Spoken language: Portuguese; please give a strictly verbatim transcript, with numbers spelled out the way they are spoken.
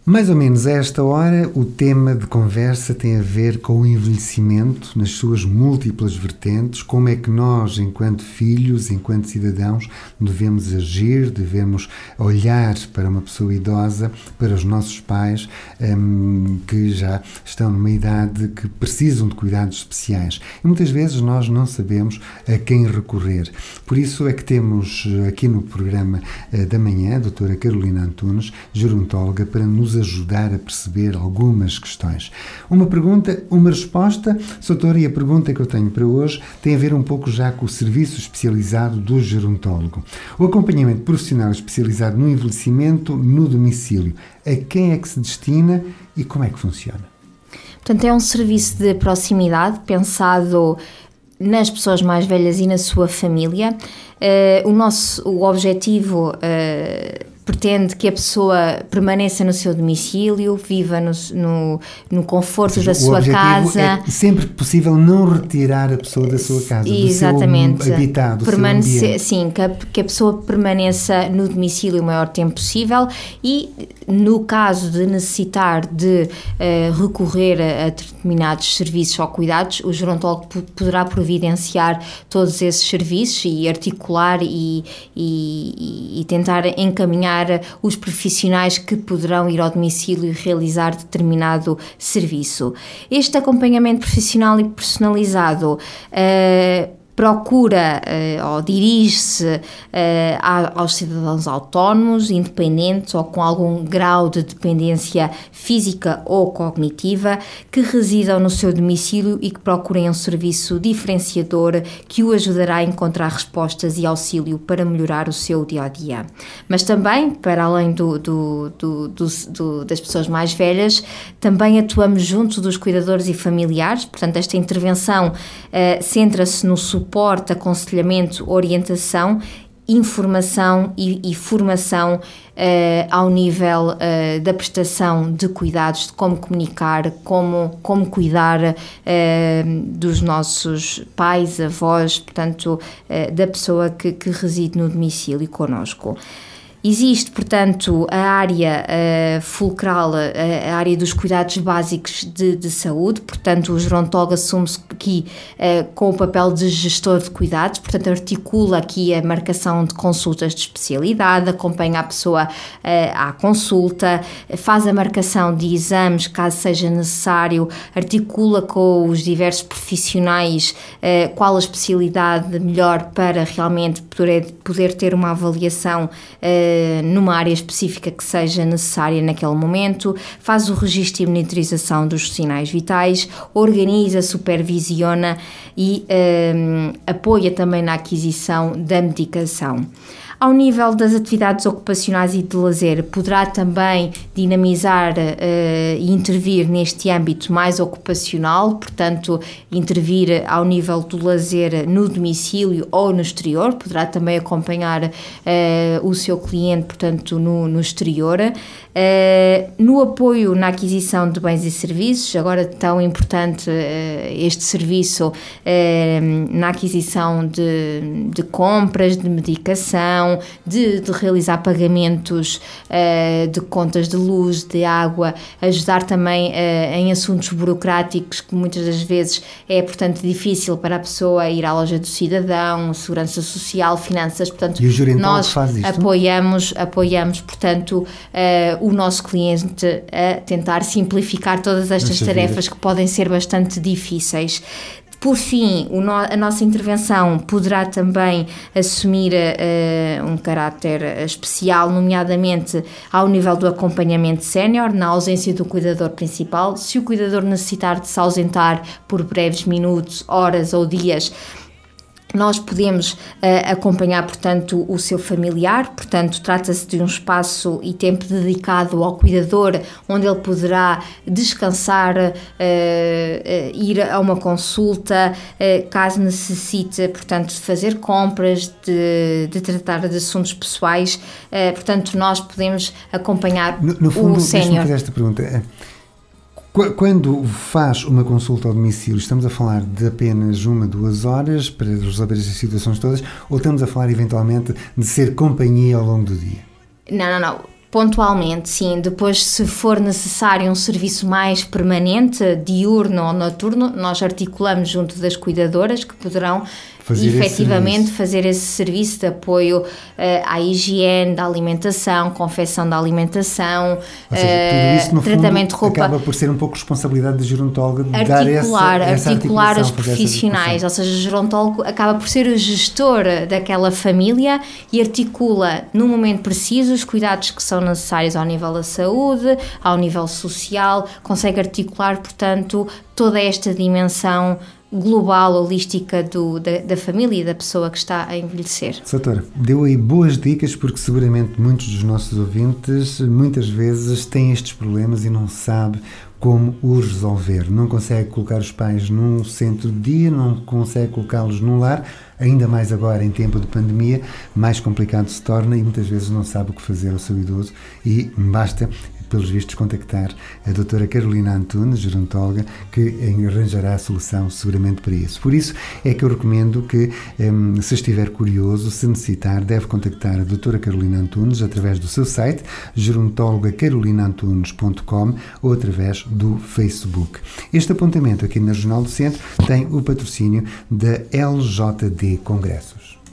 Mais ou menos a esta hora, o tema de conversa tem a ver com o envelhecimento nas suas múltiplas vertentes, como é que nós, enquanto filhos, enquanto cidadãos, devemos agir, devemos olhar para uma pessoa idosa, para os nossos pais, um, que já estão numa idade que precisam de cuidados especiais. E muitas vezes nós não sabemos a quem recorrer. Por isso é que temos aqui no programa uh, da manhã a doutora Carolina Antunes, gerontóloga, para nos ajudar a perceber algumas questões. Uma pergunta, uma resposta. Doutora, e a pergunta que eu tenho para hoje tem a ver um pouco já com o serviço especializado do gerontólogo. O acompanhamento profissional especializado no envelhecimento no domicílio. A quem é que se destina e como é que funciona? Portanto, é um serviço de proximidade pensado nas pessoas mais velhas e na sua família. Uh, o nosso o objetivo uh, pretende que a pessoa permaneça no seu domicílio, viva no, no, no conforto seja, da sua casa. É sempre que possível não retirar a pessoa da sua casa, exatamente, do seu habitat, do Permanece, seu ambiente. Sim, que a, que a pessoa permaneça no domicílio o maior tempo possível e, no caso de necessitar de uh, recorrer a, a determinados serviços ou cuidados, o gerontólogo p- poderá providenciar todos esses serviços e articular e, e, e tentar encaminhar os profissionais que poderão ir ao domicílio e realizar determinado serviço. Este acompanhamento profissional e personalizado uh, procura uh, ou dirige-se uh, aos cidadãos autónomos, independentes ou com algum grau de dependência física ou cognitiva que residam no seu domicílio e que procurem um serviço diferenciador que o ajudará a encontrar respostas e auxílio para melhorar o seu dia-a-dia. Mas também, para além do, do, do, do, do, das pessoas mais velhas, também atuamos junto dos cuidadores e familiares. Portanto, esta intervenção uh, centra-se no suporte suporte, aconselhamento, orientação, informação e, e formação uh, ao nível uh, da prestação de cuidados, de como comunicar, como, como cuidar uh, dos nossos pais, avós, portanto, uh, da pessoa que, que reside no domicílio connosco. Existe, portanto, a área uh, fulcral, a, a área dos cuidados básicos de, de saúde, portanto, o gerontólogo assume-se aqui uh, com o papel de gestor de cuidados, portanto, articula aqui a marcação de consultas de especialidade, acompanha a pessoa uh, à consulta, faz a marcação de exames, caso seja necessário, articula com os diversos profissionais uh, qual a especialidade melhor para realmente poder, poder ter uma avaliação uh, numa área específica que seja necessária naquele momento, faz o registro e monitorização dos sinais vitais, organiza, supervisiona e um, apoia também na aquisição da medicação. Ao nível das atividades ocupacionais e de lazer, poderá também dinamizar uh, e intervir neste âmbito mais ocupacional, portanto, intervir ao nível do lazer no domicílio ou no exterior, poderá também acompanhar uh, o seu cliente, portanto, no, no exterior. Uh, no apoio na aquisição de bens e serviços, agora tão importante uh, este serviço uh, na aquisição de, de compras, de medicação, de, de realizar pagamentos uh, de contas de luz, de água, ajudar também uh, em assuntos burocráticos que muitas das vezes é, portanto, difícil para a pessoa ir à loja do cidadão, segurança social, finanças, portanto, nós apoiamos, apoiamos, portanto, uh, o nosso cliente a tentar simplificar todas estas tarefas que podem ser bastante difíceis. Por fim, o no, a nossa intervenção poderá também assumir uh, um caráter especial, nomeadamente ao nível do acompanhamento sénior, na ausência do cuidador principal. Se o cuidador necessitar de se ausentar por breves minutos, horas ou dias, nós podemos uh, acompanhar, portanto, o seu familiar, portanto, trata-se de um espaço e tempo dedicado ao cuidador, onde ele poderá descansar, uh, uh, ir a uma consulta, uh, caso necessite, portanto, de fazer compras, de, de tratar de assuntos pessoais, uh, portanto, nós podemos acompanhar no, no fundo, o sénior. Deixa-me fazer esta pergunta. Quando faz uma consulta ao domicílio, estamos a falar de apenas uma, duas horas para resolver estas situações todas, ou estamos a falar eventualmente de ser companhia ao longo do dia? Não, não, não. Pontualmente, sim. Depois, se for necessário um serviço mais permanente, diurno ou noturno, nós articulamos junto das cuidadoras que poderão fazer efetivamente esse fazer esse serviço de apoio uh, à higiene da alimentação, confecção da alimentação, ou seja, tudo isso, no tratamento fundo, de roupa. Acaba por ser um pouco responsabilidade da gerontóloga de articular, dar essa, essa articular os fazer profissionais, ou seja, o gerontólogo acaba por ser o gestor daquela família e articula no momento preciso os cuidados que são necessários ao nível da saúde, ao nível social, consegue articular, portanto, toda esta dimensão global, holística do, da, da família e da pessoa que está a envelhecer. Doutora, deu aí boas dicas, porque seguramente muitos dos nossos ouvintes muitas vezes têm estes problemas e não sabem como os resolver. Não consegue colocar os pais num centro de dia, não consegue colocá-los num lar, ainda mais agora em tempo de pandemia, mais complicado se torna e muitas vezes não sabe o que fazer ao seu idoso e basta, pelos vistos, contactar a doutora Carolina Antunes, gerontóloga, que arranjará a solução seguramente para isso. Por isso é que eu recomendo que, um, se estiver curioso, se necessitar, deve contactar a doutora Carolina Antunes através do seu site, gerontóloga carolina antunes ponto com, ou através do Facebook. Este apontamento aqui na Jornal do Centro tem o patrocínio da L J D Congressos.